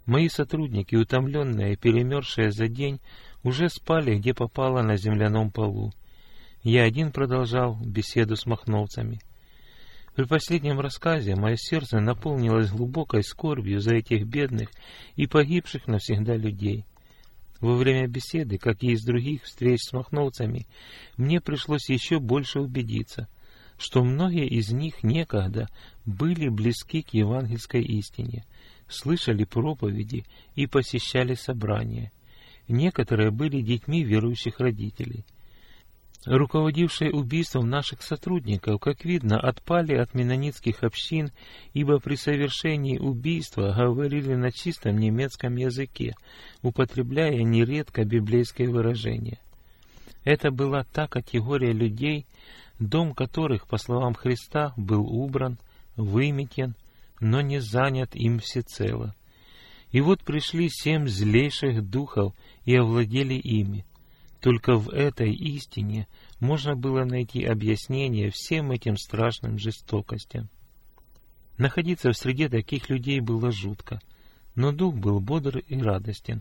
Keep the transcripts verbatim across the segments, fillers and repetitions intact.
Мои сотрудники, утомленные и перемерзшие за день, уже спали, где попало, на земляном полу. Я один продолжал беседу с махновцами. При последнем рассказе мое сердце наполнилось глубокой скорбью за этих бедных и погибших навсегда людей. Во время беседы, как и из других встреч с махновцами, мне пришлось еще больше убедиться, что многие из них некогда были близки к евангельской истине, слышали проповеди и посещали собрания. Некоторые были детьми верующих родителей. Руководившие убийством наших сотрудников, как видно, отпали от меннонитских общин, ибо при совершении убийства говорили на чистом немецком языке, употребляя нередко библейские выражения. Это была та категория людей, дом которых, по словам Христа, был убран, выметен, но не занят им всецело. И вот пришли семь злейших духов и овладели ими. Только в этой истине можно было найти объяснение всем этим страшным жестокостям. Находиться в среде таких людей было жутко, но дух был бодр и радостен.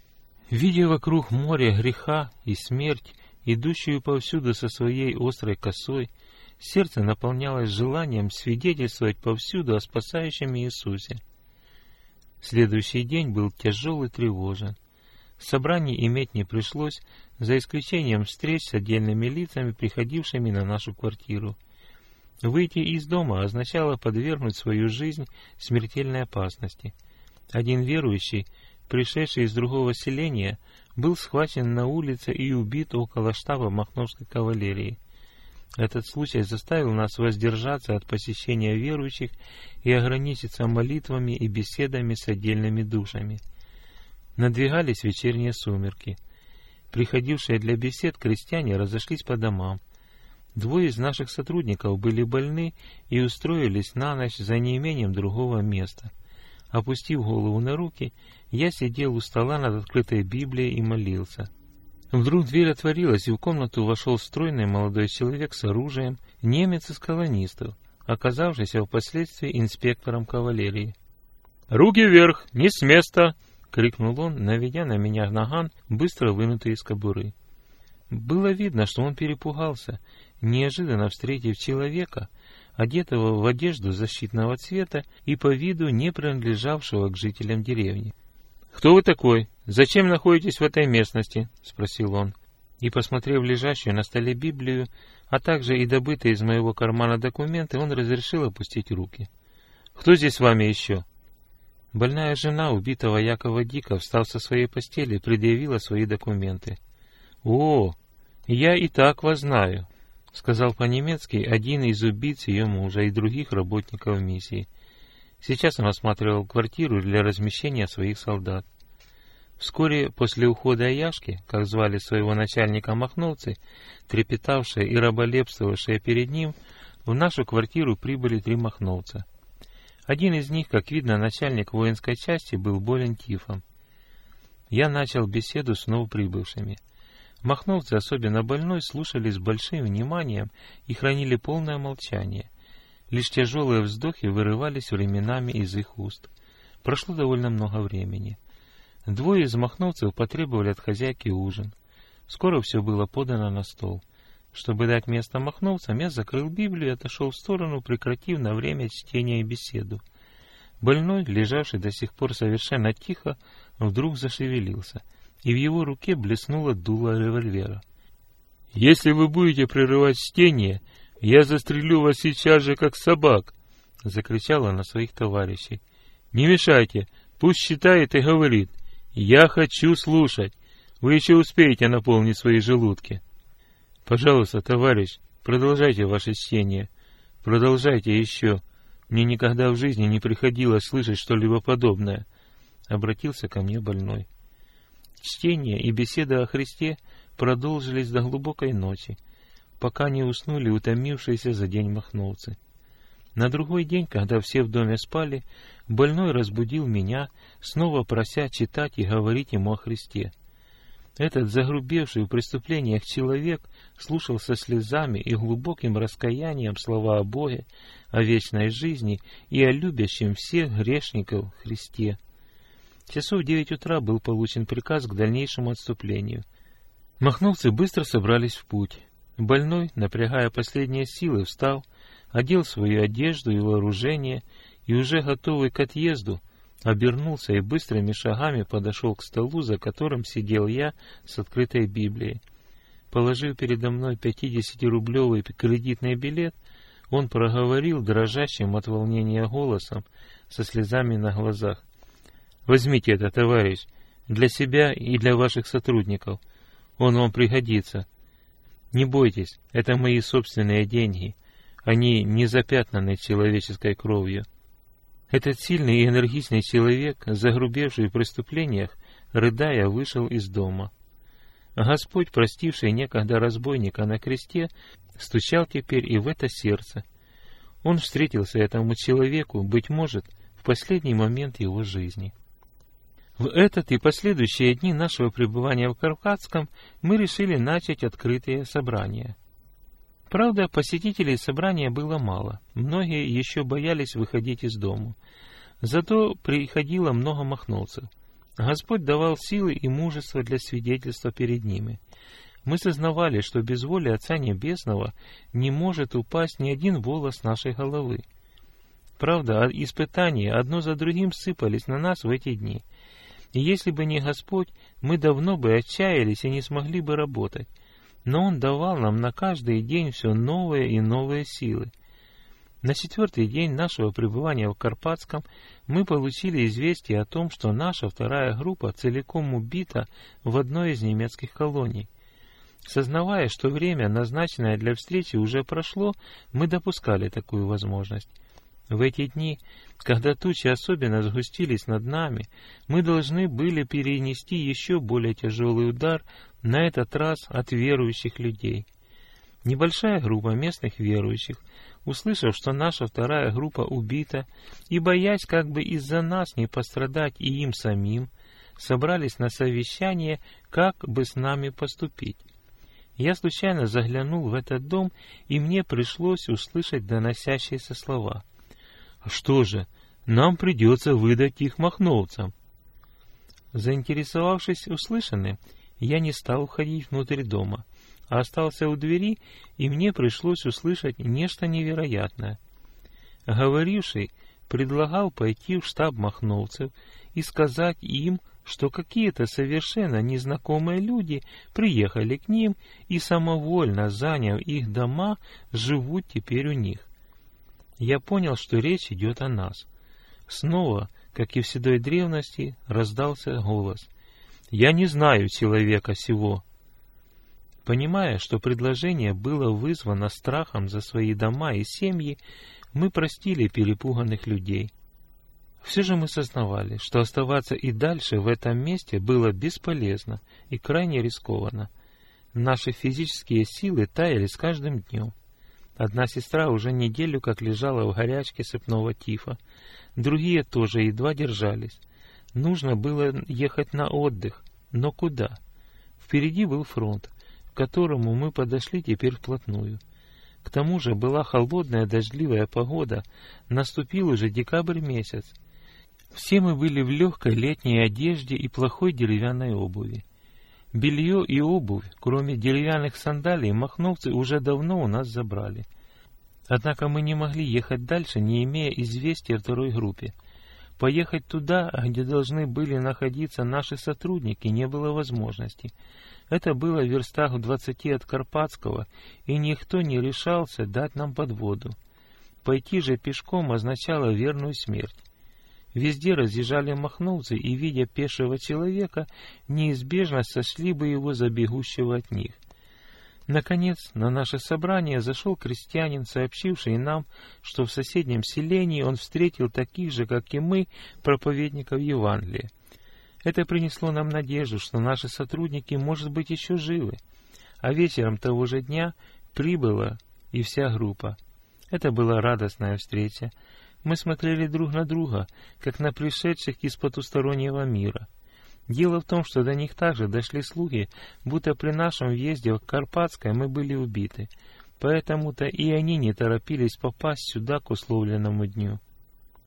Видя вокруг море греха и смерть, идущую повсюду со своей острой косой, сердце наполнялось желанием свидетельствовать повсюду о спасающем Иисусе. Следующий день был тяжел и тревожен. Собраний иметь не пришлось, за исключением встреч с отдельными лицами, приходившими на нашу квартиру. Выйти из дома означало подвергнуть свою жизнь смертельной опасности. Один верующий, пришедший из другого селения, был схвачен на улице и убит около штаба Махновской кавалерии. Этот случай заставил нас воздержаться от посещения верующих и ограничиться молитвами и беседами с отдельными душами. Надвигались вечерние сумерки. Приходившие для бесед крестьяне разошлись по домам. Двое из наших сотрудников были больны и устроились на ночь за неимением другого места. Опустив голову на руки, я сидел у стола над открытой Библией и молился. Вдруг дверь отворилась, и в комнату вошел стройный молодой человек с оружием, немец из колонистов, оказавшийся впоследствии инспектором кавалерии. «Руки вверх! Не с места!» — крикнул он, наведя на меня наган, быстро вынутый из кобуры. Было видно, что он перепугался, неожиданно встретив человека, одетого в одежду защитного цвета и по виду не принадлежавшего к жителям деревни. «Кто вы такой? Зачем находитесь в этой местности?» — спросил он. И, посмотрев лежащую на столе Библию, а также и добытые из моего кармана документы, он разрешил опустить руки. «Кто здесь с вами еще?» Больная жена убитого Якова Дика, встав со своей постели, предъявила свои документы. «О, я и так вас знаю», — сказал по-немецки один из убийц ее мужа и других работников миссии. Сейчас он осматривал квартиру для размещения своих солдат. Вскоре после ухода Яшки, как звали своего начальника махновцы, трепетавшие и раболепствовавшие перед ним, в нашу квартиру прибыли три махновца. Один из них, как видно, начальник воинской части, был болен тифом. Я начал беседу с новоприбывшими. Махновцы, особенно больной, слушали с большим вниманием и хранили полное молчание. Лишь тяжелые вздохи вырывались временами из их уст. Прошло довольно много времени. Двое из махновцев потребовали от хозяйки ужин. Скоро все было подано на стол. Чтобы дать место махновцам, я закрыл Библию и отошел в сторону, прекратив на время чтение и беседу. Больной, лежавший до сих пор совершенно тихо, вдруг зашевелился, и в его руке блеснуло дуло револьвера. «Если вы будете прерывать чтение, я застрелю вас сейчас же, как собак!» — закричал он на своих товарищей. «Не мешайте, пусть читает и говорит. Я хочу слушать. Вы еще успеете наполнить свои желудки». «Пожалуйста, товарищ, продолжайте ваше чтение. Продолжайте еще. Мне никогда в жизни не приходилось слышать что-либо подобное», — обратился ко мне больной. Чтение и беседа о Христе продолжились до глубокой ночи, пока не уснули утомившиеся за день махновцы. На другой день, когда все в доме спали, больной разбудил меня, снова прося читать и говорить ему о Христе. Этот загрубевший в преступлениях человек слушал со слезами и глубоким раскаянием слова о Боге, о вечной жизни и о любящем всех грешников Христе. Часов в девять утра был получен приказ к дальнейшему отступлению. Махновцы быстро собрались в путь. Больной, напрягая последние силы, встал, одел свою одежду и вооружение, и уже готовый к отъезду, обернулся и быстрыми шагами подошел к столу, за которым сидел я с открытой Библией. Положив передо мной пятидесятирублевый кредитный билет, он проговорил дрожащим от волнения голосом, со слезами на глазах: «Возьмите это, товарищ, для себя и для ваших сотрудников. Он вам пригодится. Не бойтесь, это мои собственные деньги. Они не запятнаны человеческой кровью». Этот сильный и энергичный человек, загрубевший в преступлениях, рыдая, вышел из дома. Господь, простивший некогда разбойника на кресте, стучал теперь и в это сердце. Он встретился этому человеку, быть может, в последний момент его жизни. В этот и последующие дни нашего пребывания в Карпатском мы решили начать открытые собрания. Правда, посетителей собрания было мало, многие еще боялись выходить из дому. Зато приходило много махновцев. Господь давал силы и мужество для свидетельства перед ними. Мы сознавали, что без воли Отца Небесного не может упасть ни один волос нашей головы. Правда, испытания одно за другим сыпались на нас в эти дни. И если бы не Господь, мы давно бы отчаялись и не смогли бы работать. Но Он давал нам на каждый день все новые и новые силы. На четвертый день нашего пребывания в Карпатском мы получили известие о том, что наша вторая группа целиком убита в одной из немецких колоний. Сознавая, что время, назначенное для встречи, уже прошло, мы допускали такую возможность. В эти дни, когда тучи особенно сгустились над нами, мы должны были перенести еще более тяжелый удар, на этот раз от верующих людей. Небольшая группа местных верующих, услышав, что наша вторая группа убита, и боясь, как бы из-за нас не пострадать и им самим, собрались на совещание, как бы с нами поступить. Я случайно заглянул в этот дом, и мне пришлось услышать доносящиеся слова: «Что же, нам придется выдать их махновцам». Заинтересовавшись услышанным, я не стал входить внутрь дома, а остался у двери, и мне пришлось услышать нечто невероятное. Говоривший предлагал пойти в штаб махновцев и сказать им, что какие-то совершенно незнакомые люди приехали к ним и, самовольно заняв их дома, живут теперь у них. Я понял, что речь идет о нас. Снова, как и в седой древности, раздался голос: «Я не знаю человека сего». Понимая, что предложение было вызвано страхом за свои дома и семьи, мы простили перепуганных людей. Все же мы сознавали, что оставаться и дальше в этом месте было бесполезно и крайне рискованно. Наши физические силы таяли с каждым днем. Одна сестра уже неделю как лежала в горячке сыпного тифа, другие тоже едва держались. Нужно было ехать на отдых, но куда? Впереди был фронт, к которому мы подошли теперь вплотную. К тому же была холодная дождливая погода, наступил уже декабрь месяц. Все мы были в легкой летней одежде и плохой деревянной обуви. Белье и обувь, кроме деревянных сандалий, махновцы уже давно у нас забрали. Однако мы не могли ехать дальше, не имея известия о второй группе. Поехать туда, где должны были находиться наши сотрудники, не было возможности. Это было в верстах в двадцати от Карпатского, и никто не решался дать нам подводу. Пойти же пешком означало верную смерть. Везде разъезжали махновцы, и, видя пешего человека, неизбежно сошли бы его за бегущего от них. Наконец, на наше собрание зашел крестьянин, сообщивший нам, что в соседнем селении он встретил таких же, как и мы, проповедников Евангелия. Это принесло нам надежду, что наши сотрудники, может быть, еще живы. А вечером того же дня прибыла и вся группа. Это была радостная встреча. Мы смотрели друг на друга, как на пришедших из потустороннего мира. Дело в том, что до них также дошли слухи, будто при нашем въезде в Карпатское мы были убиты. Поэтому-то и они не торопились попасть сюда к условленному дню.